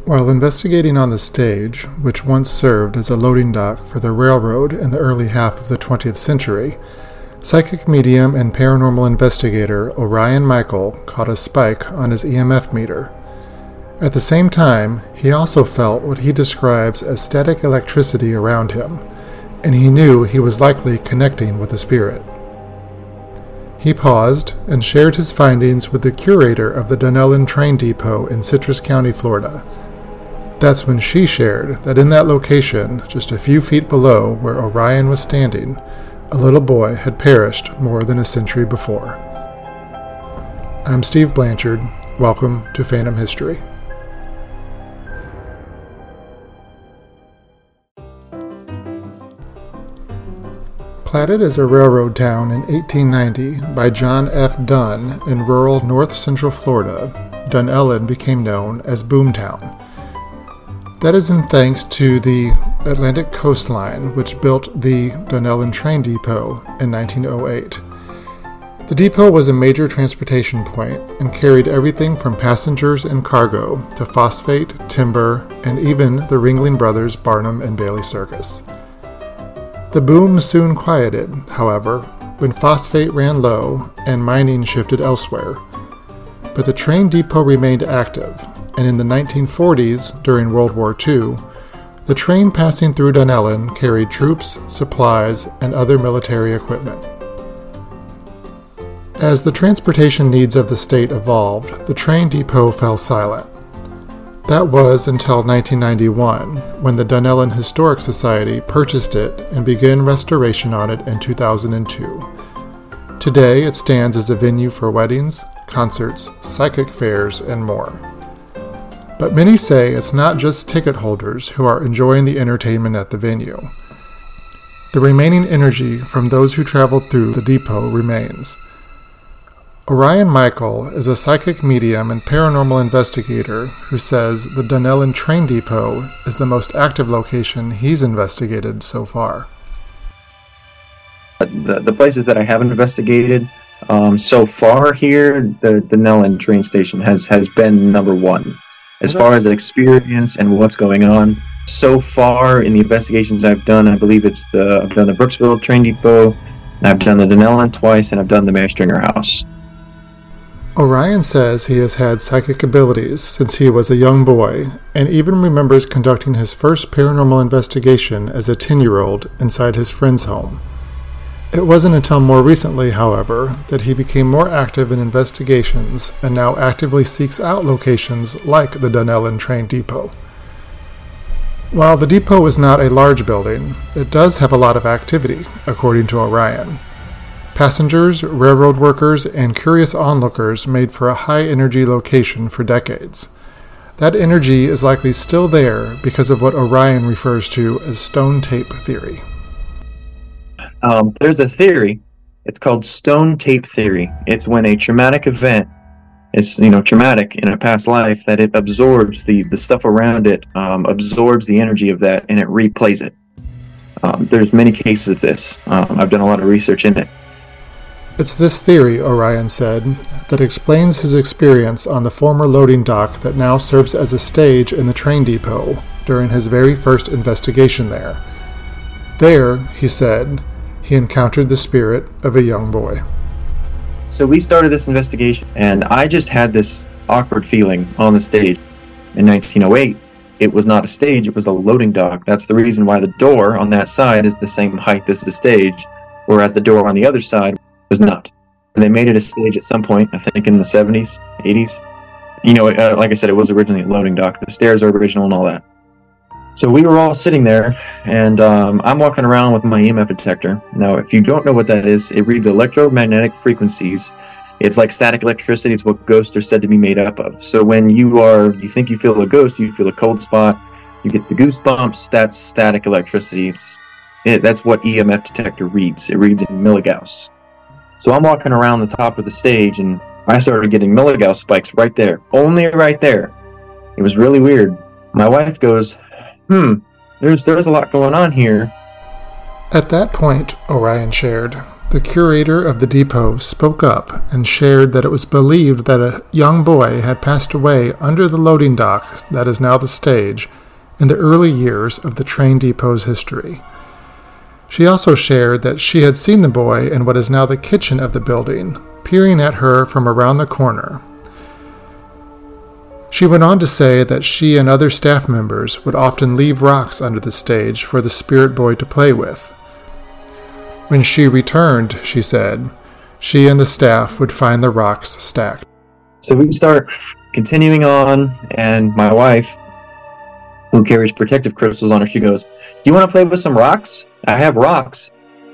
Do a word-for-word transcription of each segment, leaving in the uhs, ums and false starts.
While investigating on the stage, which once served as a loading dock for the railroad in the early half of the twentieth century, psychic medium and paranormal investigator Orion Michael caught a spike on his E M F meter. At the same time, he also felt what he describes as static electricity around him, and he knew he was likely connecting with a spirit. He paused and shared his findings with the curator of the Dunellen train depot in Citrus County, Florida. That's when she shared that in that location, just a few feet below where Orion was standing, a little boy had perished more than a century before. I'm Steve Blanchard. Welcome to Phantom History. Platted as a railroad town in eighteen ninety by John F. Dunn in rural north central Florida, Dunellen became known as Boomtown. That is in thanks to the Atlantic Coast Line, which built the Dunellen train depot in nineteen oh eight. The depot was a major transportation point and carried everything from passengers and cargo to phosphate, timber, and even the Ringling Brothers Barnum and Bailey Circus. The boom soon quieted, however, when phosphate ran low and mining shifted elsewhere. But the train depot remained active, and in the nineteen forties, during World War Two, the train passing through Dunellen carried troops, supplies, and other military equipment. As the transportation needs of the state evolved, the train depot fell silent. That was until nineteen ninety-one, when the Dunellen Historic Society purchased it and began restoration on it in two thousand two. Today, it stands as a venue for weddings, concerts, psychic fairs, and more. But many say it's not just ticket holders who are enjoying the entertainment at the venue. The remaining energy from those who traveled through the depot remains. Orion Michael is a psychic medium and paranormal investigator who says the Dunellen train depot is the most active location he's investigated so far. The, the places that I haven't investigated um, so far here, the, the Dunellen train station has, has been number one. As far as experience and what's going on, so far in the investigations I've done, I believe it's the I've done the Brooksville train depot, I've done the Dunellen twice, and I've done the Mary Stringer house. Orion says he has had psychic abilities since he was a young boy, and even remembers conducting his first paranormal investigation as a ten-year-old inside his friend's home. It wasn't until more recently, however, that he became more active in investigations and now actively seeks out locations like the Dunellen train depot. While the depot is not a large building, it does have a lot of activity, according to Orion. Passengers, railroad workers, and curious onlookers made for a high-energy location for decades. That energy is likely still there because of what Orion refers to as stone tape theory. Um, there's a theory. It's called stone tape theory. It's when a traumatic event is, you know, traumatic in a past life, that it absorbs the, the stuff around it, um, absorbs the energy of that, and it replays it. Um, there's many cases of this. Um, I've done a lot of research in it. It's this theory, Orion said, that explains his experience on the former loading dock that now serves as a stage in the train depot during his very first investigation there. There, he said, he encountered the spirit of a young boy. So we started this investigation, and I just had this awkward feeling on the stage. In nineteen oh eight, it was not a stage, it was a loading dock. That's the reason why the door on that side is the same height as the stage, whereas the door on the other side was not. And they made it a stage at some point, I think in the seventies, eighties. You know, uh, like I said, it was originally a loading dock. The stairs are original and all that. So we were all sitting there, and um, I'm walking around with my E M F detector. Now, if you don't know what that is, it reads electromagnetic frequencies. It's like static electricity. It's what ghosts are said to be made up of. So when you are, you think you feel a ghost, you feel a cold spot, you get the goosebumps, that's static electricity. It's, it, that's what E M F detector reads. It reads in milligauss. So I'm walking around the top of the stage, and I started getting milligauss spikes right there. Only right there. It was really weird. My wife goes, hmm, there's there's a lot going on here. At that point, Orion shared, the curator of the depot spoke up and shared that it was believed that a young boy had passed away under the loading dock that is now the stage in the early years of the train depot's history. She also shared that she had seen the boy in what is now the kitchen of the building, peering at her from around the corner. She went on to say that she and other staff members would often leave rocks under the stage for the spirit boy to play with. When she returned, she said, she and the staff would find the rocks stacked. So we start continuing on, and my wife, who carries protective crystals on her, she goes, "Do you want to play with some rocks? I have rocks."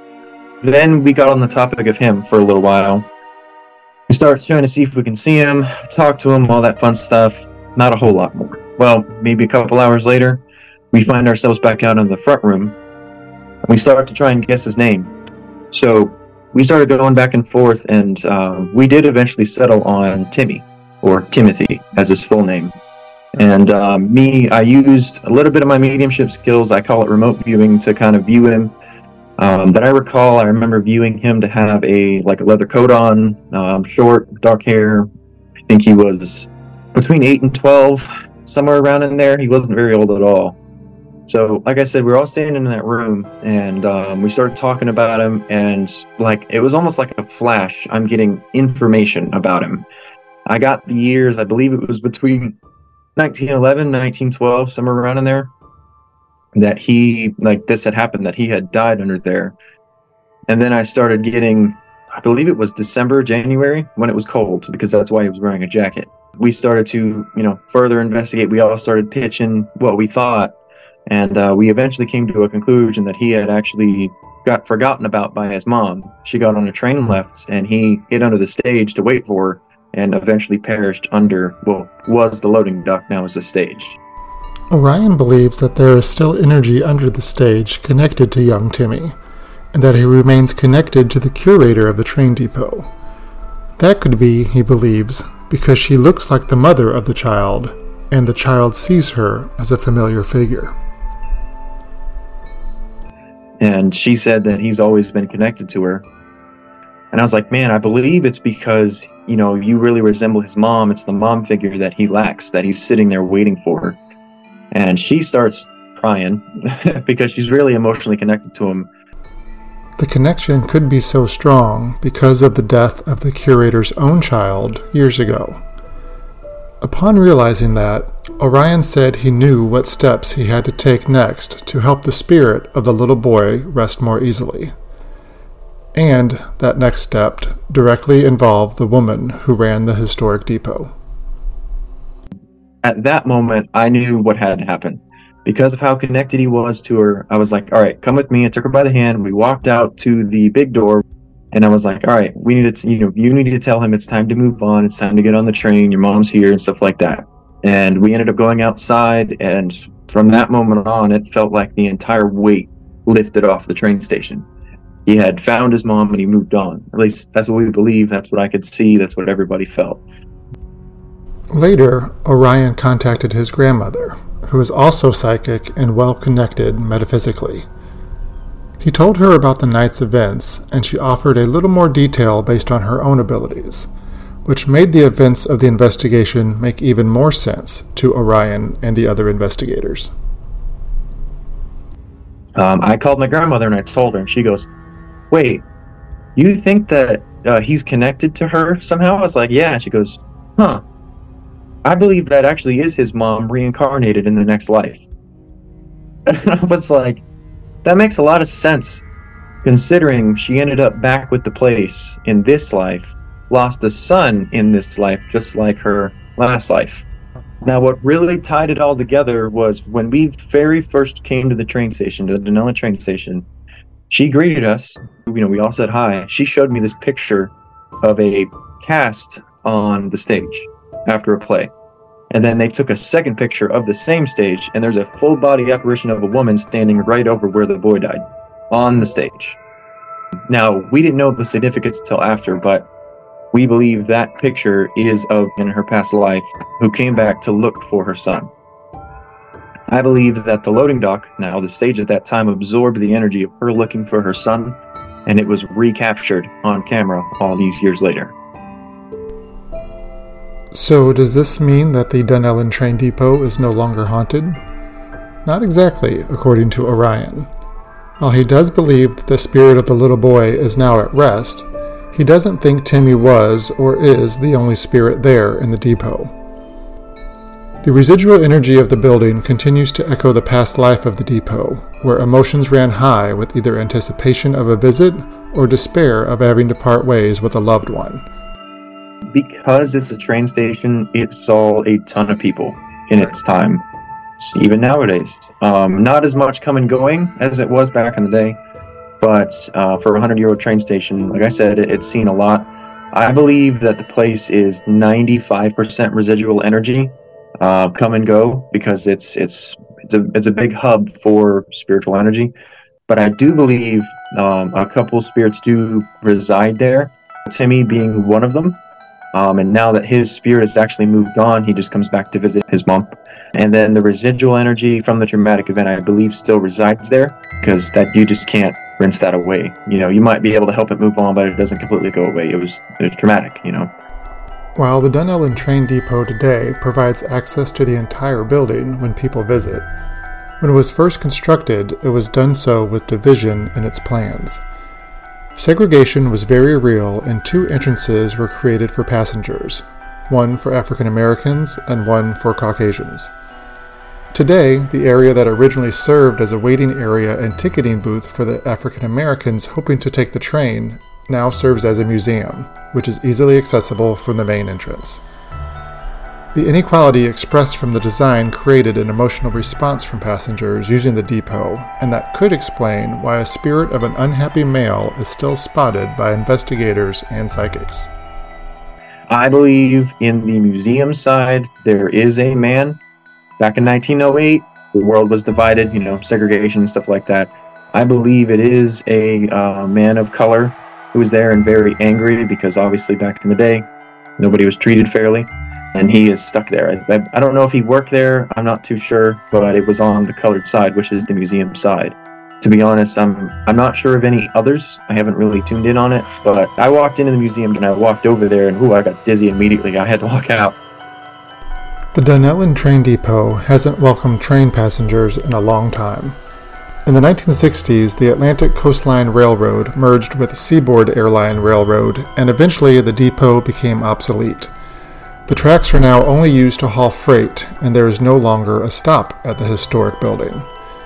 Then we got on the topic of him for a little while. We start trying to see if we can see him, talk to him, all that fun stuff. Not a whole lot more. Well, maybe a couple hours later, we find ourselves back out in the front room. And we start to try and guess his name. So we started going back and forth, and uh, we did eventually settle on Timmy, or Timothy, as his full name. And um, me, I used a little bit of my mediumship skills. I call it remote viewing, to kind of view him. Um, that I recall, I remember viewing him to have a like a leather coat on, um, short, dark hair. I think he was between eight and twelve, somewhere around in there. He wasn't very old at all. So, like I said, we were all standing in that room, and um, we started talking about him, and like it was almost like a flash. I'm getting information about him. I got the years, I believe it was between nineteen eleven, nineteen twelve, somewhere around in there, that he, like this had happened, that he had died under there. And then I started getting, I believe it was December, January, when it was cold, because that's why he was wearing a jacket. We started to, you know, further investigate. We all started pitching what we thought, and uh, we eventually came to a conclusion that he had actually got forgotten about by his mom. She got on a train and left, and he hid under the stage to wait for her, and eventually perished under, well, was the loading dock, now is the stage. Orion believes that there is still energy under the stage connected to young Timmy, and that he remains connected to the curator of the train depot. That could be, he believes, because she looks like the mother of the child, and the child sees her as a familiar figure. And she said that he's always been connected to her. And I was like, man, I believe it's because, you know, you really resemble his mom. It's the mom figure that he lacks, that he's sitting there waiting for her. And she starts crying because she's really emotionally connected to him. The connection could be so strong because of the death of the curator's own child years ago. Upon realizing that, Orion said he knew what steps he had to take next to help the spirit of the little boy rest more easily. And that next step directly involved the woman who ran the historic depot. At that moment, I knew what had to happen. Because of how connected he was to her, I was like, all right, come with me. I took her by the hand. We walked out to the big door, and I was like, all right, we need to, you know, you need to tell him it's time to move on. It's time to get on the train. Your mom's here and stuff like that. And we ended up going outside, and from that moment on, it felt like the entire weight lifted off the train station. He had found his mom and he moved on. At least that's what we believe. That's what I could see. That's what everybody felt. Later, Orion contacted his grandmother, who is also psychic and well-connected metaphysically. He told her about the night's events, and she offered a little more detail based on her own abilities, which made the events of the investigation make even more sense to Orion and the other investigators. Um, I called my grandmother and I told her, and she goes, wait, you think that uh, he's connected to her somehow? I was like, yeah. And she goes, huh. I believe that actually is his mom reincarnated in the next life. And I was like, that makes a lot of sense, considering she ended up back with the place in this life, lost a son in this life, just like her last life. Now, what really tied it all together was when we very first came to the train station, to the Donella train station, she greeted us. You know, we all said hi. She showed me this picture of a cast on the stage after a play. And then they took a second picture of the same stage, and there's a full body apparition of a woman standing right over where the boy died, on the stage. Now, we didn't know the significance until after, but we believe that picture is of, in her past life, who came back to look for her son. I believe that the loading dock, now the stage at that time, absorbed the energy of her looking for her son, and it was recaptured on camera all these years later. So does this mean that the Dunellen train depot is no longer haunted? Not exactly, according to Orion. While he does believe that the spirit of the little boy is now at rest, he doesn't think Timmy was or is the only spirit there in the depot. The residual energy of the building continues to echo the past life of the depot, where emotions ran high with either anticipation of a visit or despair of having to part ways with a loved one. Because it's a train station, it saw a ton of people in its time, even nowadays. Um, not as much come and going as it was back in the day, but uh, for a hundred-year-old train station, like I said, it, it's seen a lot. I believe that the place is ninety-five percent residual energy, uh, come and go, because it's it's it's a it's a big hub for spiritual energy. But I do believe um, a couple spirits do reside there, Timmy being one of them. Um, and now that his spirit has actually moved on, he just comes back to visit his mom. And then the residual energy from the traumatic event, I believe, still resides there, because that you just can't rinse that away. You know, you might be able to help it move on, but it doesn't completely go away. It was it was traumatic, you know. While the Dunellen train depot today provides access to the entire building when people visit, when it was first constructed, it was done so with division in its plans. Segregation was very real, and two entrances were created for passengers, one for African Americans and one for Caucasians. Today, the area that originally served as a waiting area and ticketing booth for the African Americans hoping to take the train now serves as a museum, which is easily accessible from the main entrance. The inequality expressed from the design created an emotional response from passengers using the depot, and that could explain why a spirit of an unhappy male is still spotted by investigators and psychics. I believe in the museum side, there is a man. Back in nineteen oh eight, the world was divided, you know, segregation and stuff like that. I believe it is a uh, man of color who was there and very angry because obviously back in the day, nobody was treated fairly. And he is stuck there. I, I, I don't know if he worked there, I'm not too sure, but it was on the colored side, which is the museum side. To be honest, I'm I'm not sure of any others. I haven't really tuned in on it, but I walked into the museum and I walked over there and ooh, I got dizzy immediately. I had to walk out. The Dunellen train depot hasn't welcomed train passengers in a long time. In the nineteen sixties, the Atlantic Coastline Railroad merged with the Seaboard Airline Railroad, and eventually the depot became obsolete. The tracks are now only used to haul freight, and there is no longer a stop at the historic building.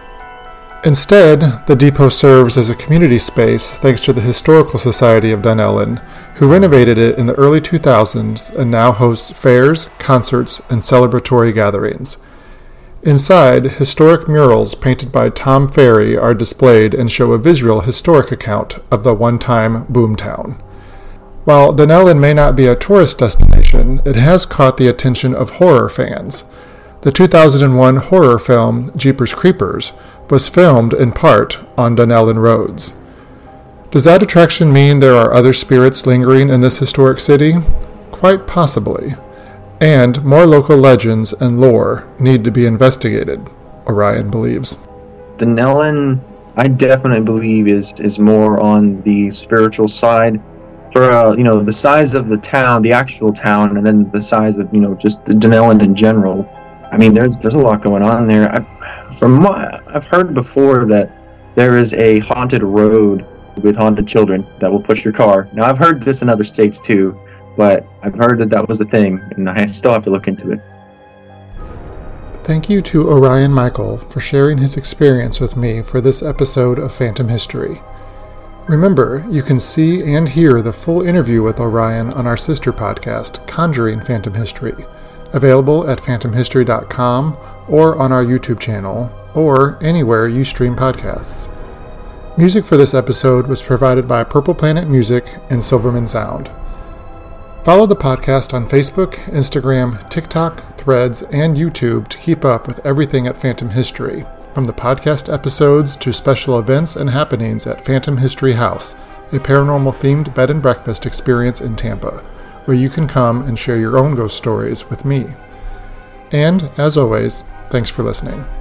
Instead, the depot serves as a community space thanks to the Historical Society of Dunellen, who renovated it in the early two thousands and now hosts fairs, concerts, and celebratory gatherings. Inside, historic murals painted by Tom Ferry are displayed and show a visual historic account of the one-time boomtown. While Dunellen may not be a tourist destination, it has caught the attention of horror fans. The two thousand one horror film Jeepers Creepers was filmed in part on Dunellen roads. Does that attraction mean there are other spirits lingering in this historic city? Quite possibly. And more local legends and lore need to be investigated, Orion believes. Dunellen, I definitely believe, is, is more on the spiritual side. For, uh, you know, the size of the town, the actual town, and then the size of, you know, just Dunellen in general. I mean, there's there's a lot going on there. I, from what I've heard before, that there is a haunted road with haunted children that will push your car. Now, I've heard this in other states too, but I've heard that that was a thing, and I still have to look into it. Thank you to Orion Michael for sharing his experience with me for this episode of Phantom History. Remember, you can see and hear the full interview with Orion on our sister podcast, Conjuring Phantom History, available at phantom history dot com or on our YouTube channel, or anywhere you stream podcasts. Music for this episode was provided by Purple Planet Music and Silverman Sound. Follow the podcast on Facebook, Instagram, TikTok, Threads, and YouTube to keep up with everything at Phantom History, from the podcast episodes to special events and happenings at Phantom History House, a paranormal-themed bed and breakfast experience in Tampa, where you can come and share your own ghost stories with me. And, as always, thanks for listening.